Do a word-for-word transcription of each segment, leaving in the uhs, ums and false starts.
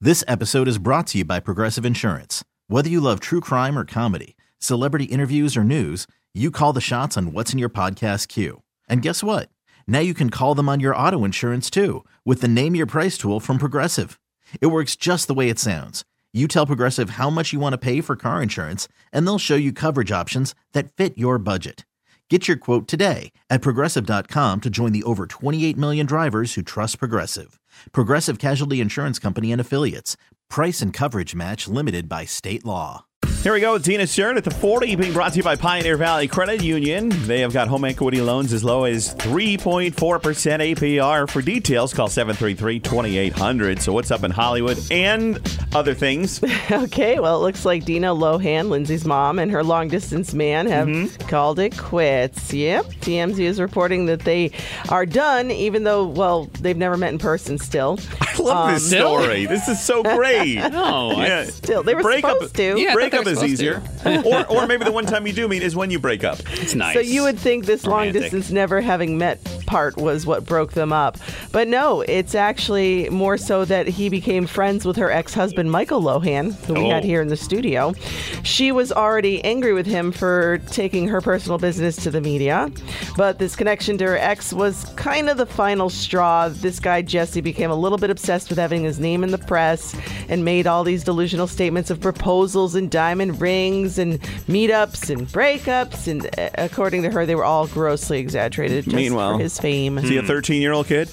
This episode is brought to you by Progressive Insurance. Whether you love true crime or comedy, celebrity interviews or news, you call the shots on what's in your podcast queue. And guess what? Now you can call them on your auto insurance too with the Name Your Price tool from Progressive. It works just the way it sounds. You tell Progressive how much you want to pay for car insurance, and they'll show you coverage options that fit your budget. Get your quote today at Progressive dot com to join the over twenty-eight million drivers who trust Progressive. Progressive Casualty Insurance Company and Affiliates. Price and coverage match limited by state law. Here we go with Dina Stern at the forty, being brought to you by Pioneer Valley Credit Union. They have got home equity loans as low as three point four percent A P R. For details, call seven three three, two eight zero zero. So what's up in Hollywood and other things? Okay, well, it looks like Dina Lohan, Lindsay's mom, and her long-distance man have mm-hmm. called it quits. Yep, T M Z is reporting that they are done, even though, well, they've never met in person still. I love um, this story. This is so great. No, yeah. Still, they were break supposed up, to. Yeah, break up is easier. or, or maybe the one time you do meet is when you break up. It's nice. So you would think this Romantic. long distance never having met part was what broke them up. But no, it's actually more so that he became friends with her ex-husband, Michael Lohan, who we oh. had here in the studio. She was already angry with him for taking her personal business to the media. But this connection to her ex was kind of the final straw. This guy, Jesse, became a little bit obsessed with having his name in the press and made all these delusional statements of proposals and diamond rings and meetups and breakups. And uh, according to her, they were all grossly exaggerated just Meanwhile, for his fame. Is he a thirteen-year-old kid?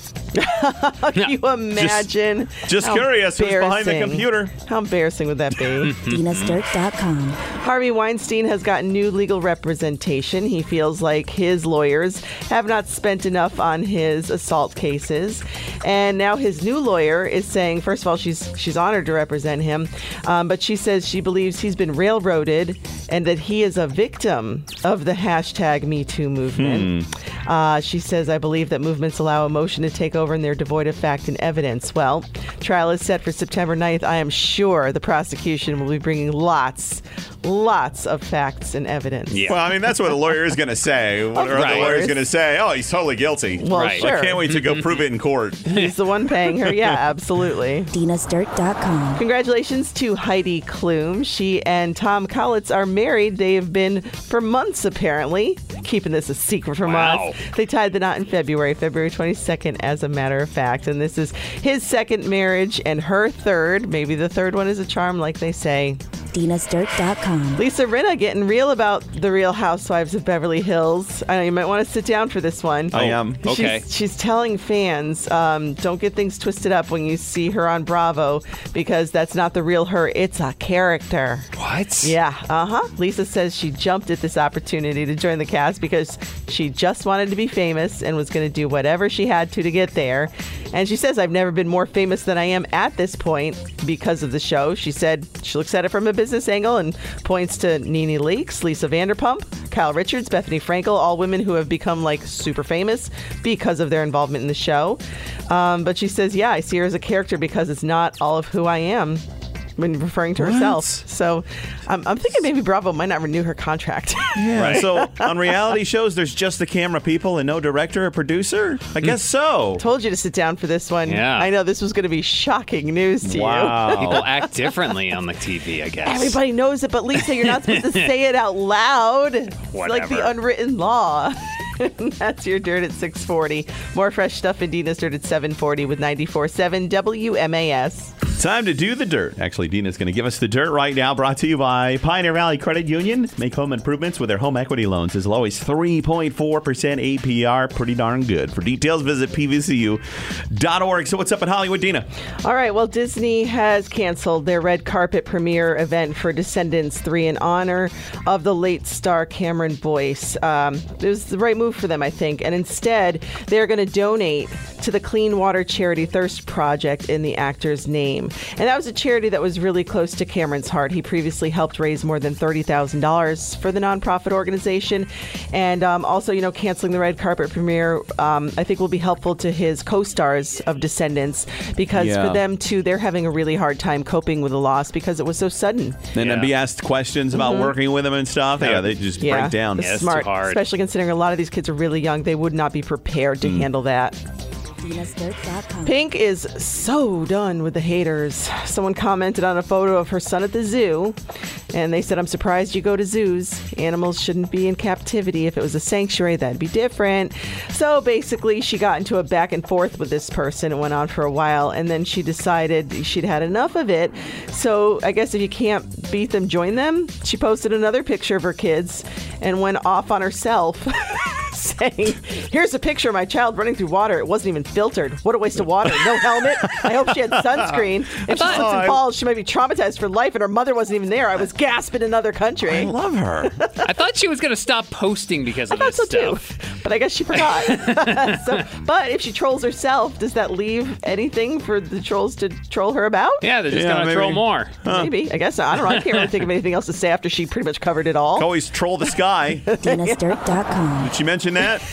Can you imagine? Just, just curious who's behind the computer. How embarrassing would that be? Dina Sturt dot com. Harvey Weinstein has gotten new legal representation. He feels like his lawyers have not spent enough on his assault cases. And now his new lawyer is saying, first of all, she's she's honored to represent him, um, but she says she believes he's been railroaded and that he is a victim of the hashtag Me Too movement. Hmm. Uh, she says, I believe that movements allow emotion to take over and they're devoid of fact and evidence. Well, trial is set for September ninth. I am sure the prosecution will be bringing lots, lots of facts and evidence. Yeah. Well, I mean, that's what the lawyer is going to say. What are right. the lawyers going to say? Oh, he's totally guilty. Well, right. sure. I can't wait to go prove it in court. He's the one paying her. Yeah, absolutely. Dina Sturt dot com. Congratulations to Heidi Klum. She and Tom Collitz are married. They have been for months, apparently. Keeping this a secret from wow. us. They tied the knot in February, February twenty-second, as a matter of fact. And this is his second marriage and her third. Maybe the third one is a charm, like they say. Dina Sturt dot com. Lisa Rinna getting real about the Real Housewives of Beverly Hills. I know you might want to sit down for this one. I am. Okay. She's, she's telling fans, um, don't get things twisted up when you see her on Bravo, because that's not the real her. It's a character. What? Yeah. Uh-huh. Lisa says she jumped at this opportunity to join the cast because she just wanted to be famous and was going to do whatever she had to to get there. And she says, I've never been more famous than I am at this point because of the show. She said she looks at it from a business angle and points to Nene Leakes, Lisa Vanderpump, Kyle Richards, Bethany Frankel, all women who have become like super famous because of their involvement in the show. Um, but she says, yeah, I see her as a character because it's not all of who I am, when referring to what? herself. So um, I'm thinking maybe Bravo might not renew her contract. Yeah. Right. So on reality shows, there's just the camera people and no director or producer? I guess so. Told you to sit down for this one. Yeah. I know this was going to be shocking news to Wow. People act differently on the T V, I guess. you. Everybody knows it, but Lisa, you're not supposed to say it out loud. It's like the Whatever. unwritten law. That's your Dirt at six forty. More fresh stuff in Dina's Dirt at seven forty with ninety-four point seven W M A S. Time to do the dirt. Actually, Dina's going to give us the dirt right now, brought to you by Pioneer Valley Credit Union. Make home improvements with their home equity loans as low as three point four percent A P R. Pretty darn good. For details, visit P V C U dot org. So what's up in Hollywood, Dina? All right, well, Disney has canceled their red carpet premiere event for Descendants three in honor of the late star Cameron Boyce. Um, it was the right move for them, I think. And instead, they're going to donate to the Clean Water Charity Thirst Project in the actor's name. And that was a charity that was really close to Cameron's heart. He previously helped raise more than thirty thousand dollars for the nonprofit organization. And um, also, you know, canceling the red carpet premiere, um, I think will be helpful to his co-stars of Descendants, because Yeah. for them, too, they're having a really hard time coping with the loss because it was so sudden. And Yeah. then be asked questions about Mm-hmm. working with him and stuff. Yeah, they just Yeah, break down. it's Yeah, it's smart, too hard. especially considering a lot of these kids are really young. They would not be prepared to handle that. Venus Dirt dot com. Pink is so done with the haters. Someone commented on a photo of her son at the zoo, and they said, I'm surprised you go to zoos. Animals shouldn't be in captivity. If it was a sanctuary, that'd be different. So basically, she got into a back and forth with this person. It went on for a while, and then she decided she'd had enough of it. So I guess if you can't beat them, join them. She posted another picture of her kids and went off on herself. Saying, here's a picture of my child running through water. It wasn't even filtered. What a waste of water. No helmet. I hope she had sunscreen. If she slips and falls, she might be traumatized for life, and her mother wasn't even there. I was gasping in another country. I love her. I thought she was going to stop posting because of I this thought so stuff. too, but I guess she forgot. so, but if she trolls herself, does that leave anything for the trolls to troll her about? Yeah, they're just Yeah, going to maybe. troll more. Maybe. I guess. I don't know. I can't really think of anything else to say after she pretty much covered it all. Always troll the sky. Venus Dirt dot com. Did she mention that?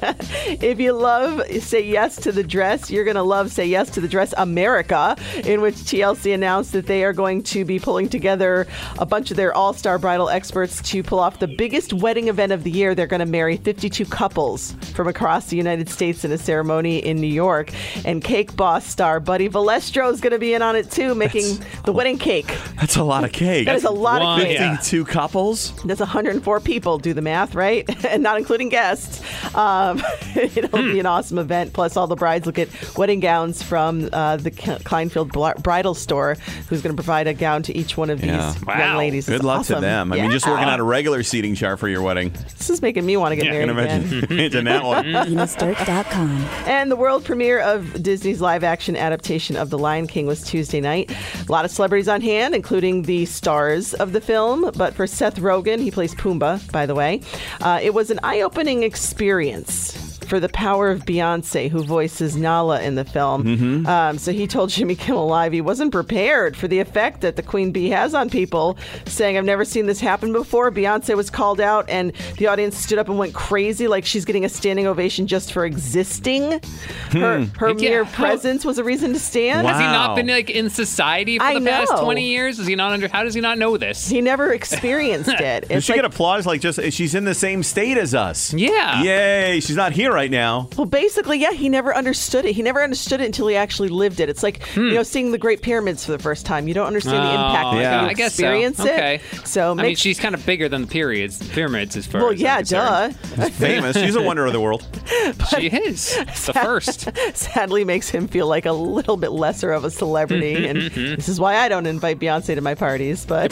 If you love Say Yes to the Dress, you're going to love Say Yes to the Dress America, in which T L C announced that they are going to be pulling together a bunch of their all-star bridal experts to pull off the biggest wedding event of the year. They're going to marry fifty-two couples from across the United States in a ceremony in New York. And Cake Boss star Buddy Valestro is going to be in on it too, making That's, the wedding cake. That's a lot of cake. That is a lot One, of cake. yeah. fifty-two couples? That's one hundred four people. Do the math, right? And not including guests. Um, it'll be an awesome event. Plus, all the brides will get wedding gowns from uh, the Kleinfield Bl- Bridal Store, who's going to provide a gown to each one of these Yeah. young Wow. ladies. Good It's luck awesome. to them. I mean, just Yeah. working out a regular seating chart for your wedding. This is making me want to get Yeah, married Can again. imagine, imagine that one. Venus Dirt dot com. And the world premiere of Disney's live-action adaptation of The Lion King was Tuesday night. A lot of celebrities on hand, including the stars of the film. But for Seth Rogen, he plays Pumbaa, by the way, uh, it was an eye-opening experience for the power of Beyonce, who voices Nala in the film. Mm-hmm. Um, so he told Jimmy Kimmel Live he wasn't prepared for the effect that the Queen Bee has on people, saying, I've never seen this happen before. Beyonce was called out, and the audience stood up and went crazy, like she's getting a standing ovation just for existing. Her, her Yeah, mere how- presence was a reason to stand. Wow. Has he not been like in society for I the past know. twenty years? Is he not under? How does he not know this? He never experienced it. Does It's she like, get applause like just she's in the same state as us? Yeah. Yay, she's not here right now. well, basically, yeah, he never understood it. He never understood it until he actually lived it. It's like, you know, seeing the Great Pyramids for the first time. You don't understand the impact Oh, until yeah. you I guess so. experience Okay. it. So, I mean, make she's kind of bigger than the periods, pyramids as far Well, as yeah, I'm concerned. duh. She's famous. She's a wonder of the world. She is the first. Sadly makes him feel like a little bit lesser of a celebrity. And this is why I don't invite Beyonce to my parties. But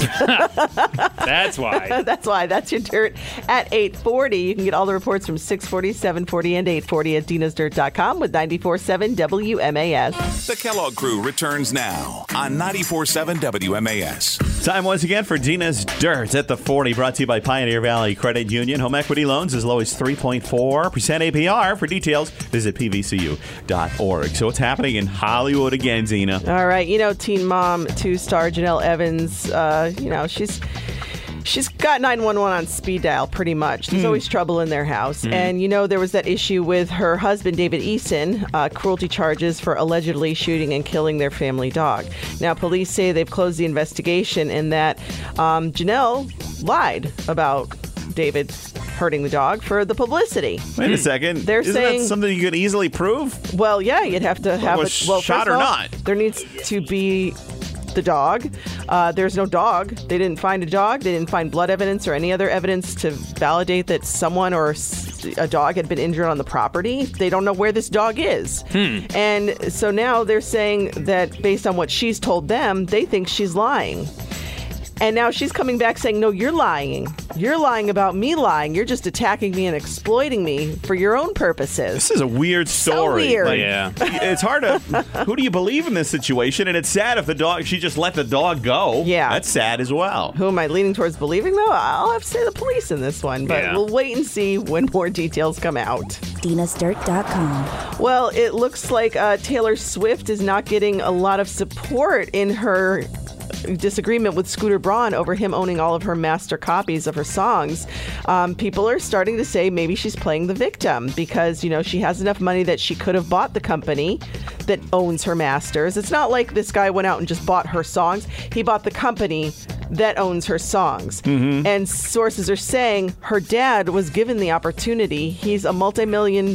That's why. that's why. That's your dirt at eight forty. You can get all the reports from six forty, seven forty, and eight forty at dinas dirt dot com with ninety-four point seven W M A S. The Kellogg Crew returns now on ninety-four point seven W M A S. Time once again for Dina's Dirt at the forty, brought to you by Pioneer Valley Credit Union. Home equity loans as low as three point four percent A P R. For details, visit P V C U dot org. So what's happening in Hollywood again, Dina? All right. You know, Teen Mom two-star Janelle Evans, uh, you know, she's... She's got nine one one on speed dial, pretty much. There's always trouble in their house. And, you know, there was that issue with her husband, David Eason, uh, cruelty charges for allegedly shooting and killing their family dog. Now, police say they've closed the investigation and that um, Janelle lied about David hurting the dog for the publicity. Wait a second. They're Isn't saying- that something you could easily prove? Well, yeah, you'd have to have was it. Well, shot first of or all, not? There needs to be the dog. Uh, there's no dog. They didn't find a dog. They didn't find blood evidence or any other evidence to validate that someone or s- a dog had been injured on the property. They don't know where this dog is. And so now they're saying that based on what she's told them, they think she's lying. And now she's coming back saying, no, you're lying. You're lying about me lying. You're just attacking me and exploiting me for your own purposes. This is a weird story. weird. Like, Yeah. It's hard to. Who do you believe in this situation? And it's sad if the dog. She just let the dog go. Yeah. That's sad as well. Who am I leaning towards believing, though? I'll have to say the police in this one, but Yeah. we'll wait and see when more details come out. dinas dirt dot com. Well, it looks like uh, Taylor Swift is not getting a lot of support in her disagreement with Scooter Braun over him owning all of her master copies of her songs. Um, people are starting to say maybe she's playing the victim because, you know, she has enough money that she could have bought the company that owns her masters. It's not like this guy went out and just bought her songs. He bought the company that owns her songs. And sources are saying her dad was given the opportunity. He's a multi-million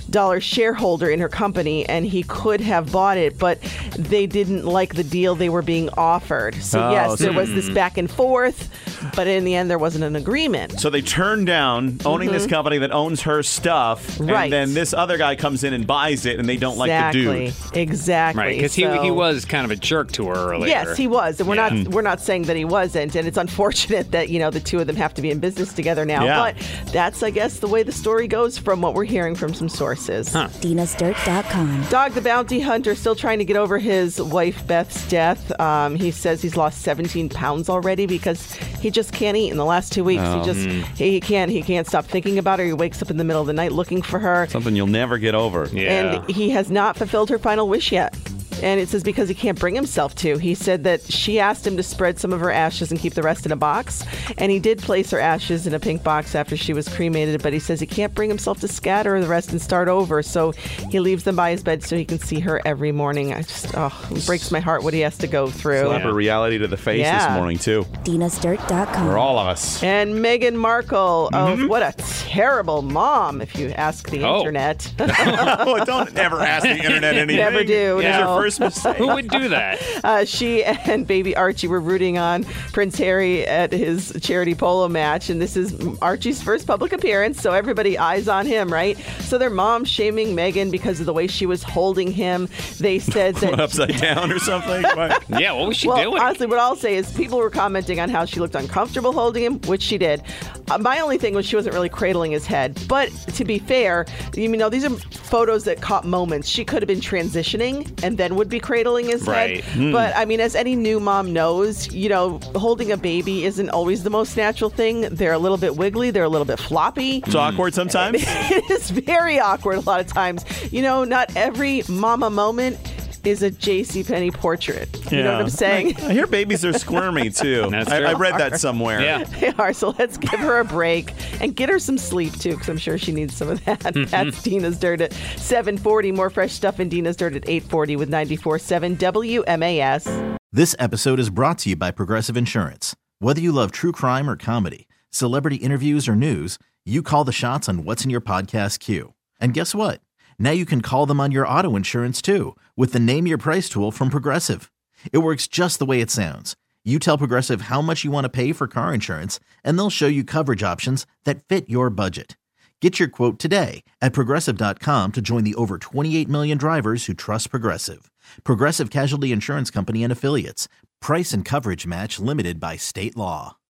dollars shareholder in her company, and he could have bought it, but they didn't like the deal they were being offered. So Oh, yes, there so- was this back and forth, but in the end, there wasn't an agreement. So they turned down owning this company that owns her stuff, Mm-hmm. Right. and then this other guy comes in and buys it, and they don't exactly. like the dude. Exactly. Right, because So- he, he was kind of a jerk to her earlier. Yes, he was, and we're Yeah. not we're not saying that he wasn't, and it's unfortunate that you know the two of them have to be in business together now. Yeah. But that's, I guess, the way the story goes from what we're hearing from some sources. Huh. Dinas Dirt dot com. Dog the Bounty Hunter still trying to get over his wife Beth's death. Um, he says he's lost seventeen pounds already because he just can't eat in the last two weeks. Oh. He just he, he can't he can't stop thinking about her. He wakes up in the middle of the night looking for her, Something you'll never get over. Yeah. and he has not fulfilled her final wish yet. And it says because he can't bring himself to. He said that she asked him to spread some of her ashes and keep the rest in a box. And he did place her ashes in a pink box after she was cremated. But he says he can't bring himself to scatter the rest and start over. So he leaves them by his bed so he can see her every morning. I just, oh, it breaks my heart what he has to go through. Slap a reality to the face Yeah. this morning, too. Dinas Dirt dot com. For all of us. And Meghan Markle, Mm-hmm. oh, what a terrible mom, if you ask the Oh. internet. Oh, don't ever ask the internet anything. Never do, It's no. your first mistake. Who would do that? Uh, she and baby Archie were rooting on Prince Harry at his charity polo match, and this is Archie's first public appearance, so everybody eyes on him, right? So their mom shaming Meghan because of the way she was holding him. They said that Upside down or something? What? Yeah, what was she well, doing? honestly, what I'll say is people were commenting on how she looked uncomfortable holding him, which she did. Uh, my only thing was she wasn't really cradling his head. But to be fair, you know, these are photos that caught moments. She could have been transitioning and then would be cradling his Right. head. But I mean, as any new mom knows, you know, holding a baby isn't always the most natural thing. They're a little bit wiggly. They're a little bit floppy. It's awkward sometimes. It is very awkward a lot of times. You know, not every mama moment is a JCPenney portrait. You know what I'm saying? I hear babies are squirmy, too. That's I, true. I read that somewhere. Yeah. They are, so let's give her a break and get her some sleep too, because I'm sure she needs some of that. That's Dina's Dirt at seven forty. More fresh stuff in Dina's Dirt at eight forty with ninety-four point seven W M A S. This episode is brought to you by Progressive Insurance. Whether you love true crime or comedy, celebrity interviews or news, you call the shots on what's in your podcast queue. And guess what? Now you can call them on your auto insurance too with the Name Your Price tool from Progressive. It works just the way it sounds. You tell Progressive how much you want to pay for car insurance, and they'll show you coverage options that fit your budget. Get your quote today at Progressive dot com to join the over twenty-eight million drivers who trust Progressive. Progressive Casualty Insurance Company and Affiliates. Price and coverage match limited by state law.